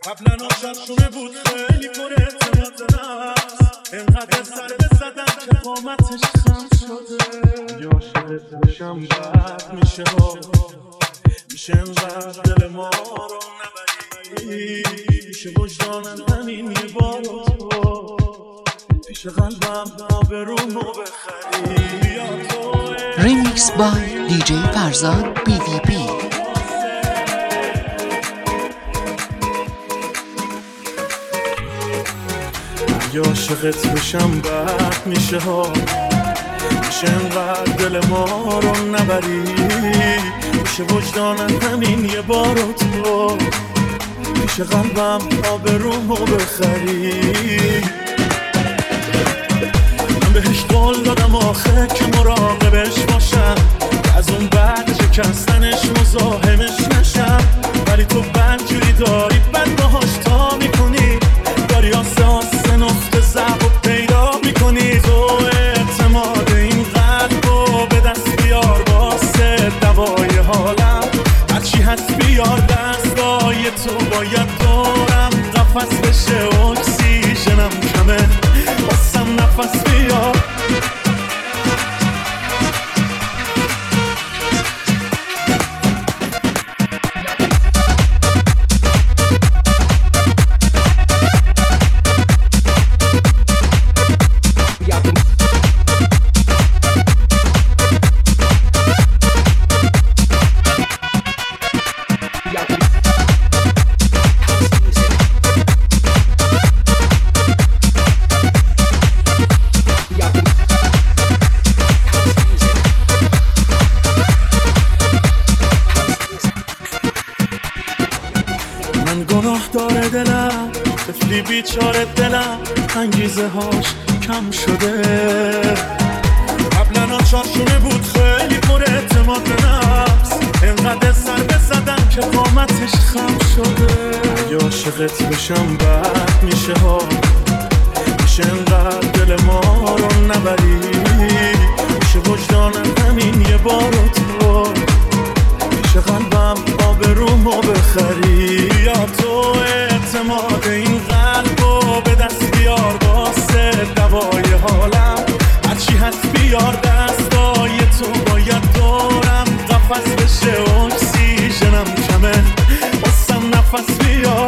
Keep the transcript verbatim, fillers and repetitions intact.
قبلا آشاشونه بود خیلی پر اعتماد به نفس، انقدر سر بزدم که قامتش خم شده. یا عاشقت بشم بد میشه ها، میشه انقدر دل ما رو نبری، میشه وجدانم همین یه بار تو پیش قلبم آبرومو بخری. بیا تو ریمیکس بای دی جی فرزاد بی وی بی. یا عاشقت بشم بد میشه ها، میشه انقدر دل ما رو نبری، میشه وجدانم همین یه بار تو پیش قلبم آبرومو بخری. من بهش قول دادم آخه که مراقبش باشم، از اون بعد شکستنش مزاحمش نشم، ولی تو بدجوری داری بد باهاش تا میکنی، داری آسه آسه نقطه ضعف و پیدا میکنی. تو اعتماد این قلبو به دست بیار واسه دوای حالم، هرچی هست بیار دستای تو باید دورم قفس بشه، اکسیژنم کمه واسم نفس بیار. گناه داره دلم، طفلی بیچاره دلم، انگیزه هاش کم شده. قبلا آشاشونه بود خیلی پر اعتماد به نفس، انقدر سر بزدم که قامتش خم شده. یا عاشقت بشم بد میشه ها، میشه انقدر دل ما رو نبری، میشه وجدانم همین یه بار تو پیش قلبم آبرومو بخری. یا تو اعتماد این قلبو به دست بیار واسه دوای حالم، هرچی هست بیار دستای تو باید دورم قفس بشه، اکسیژنم کمه واسم نفس بیار.